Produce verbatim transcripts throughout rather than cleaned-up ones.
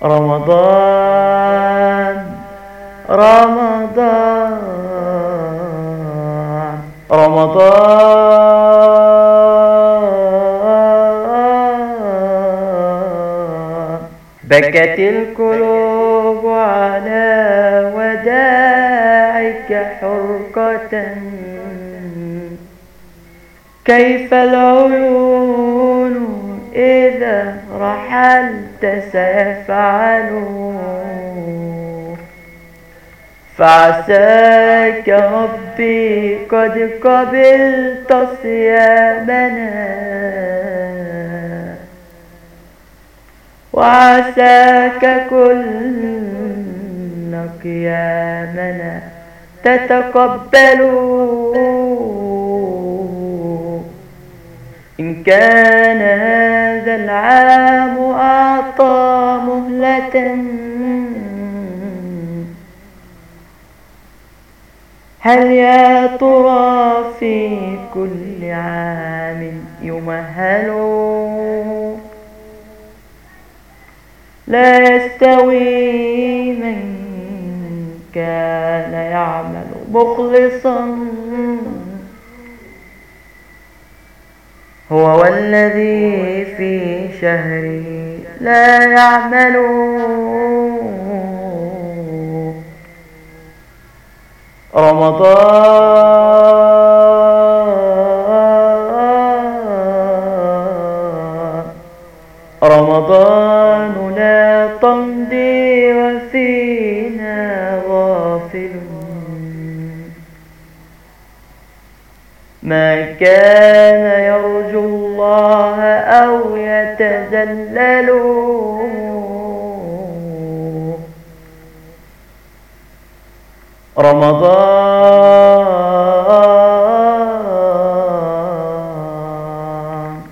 رمضان رمضان رمضان بكت القلوب على وداعك حرقة، كيف العيون إذا رحلت سيفعلون، فعساك ربي قد قبلت صيامنا، وعساك كل قيامنا تتقبلوا. إن كان هذا العام أعطى مهلة، هل يا ترى في كل عام يمهل؟ لا يستوي من كان يعمل مخلصا هو والذي في شهره لا يعمل. رمضان رمضان لا تمضي وفينا غافل، ما كان يرجو الله أو يتذلل. رمضان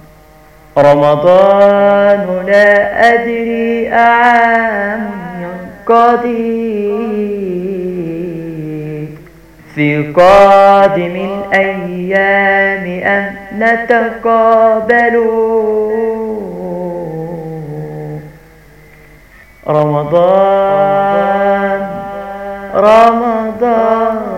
رمضان لا أدري أعام ينقضي في قادم الأيام أم نتقابل. رمضان رمضان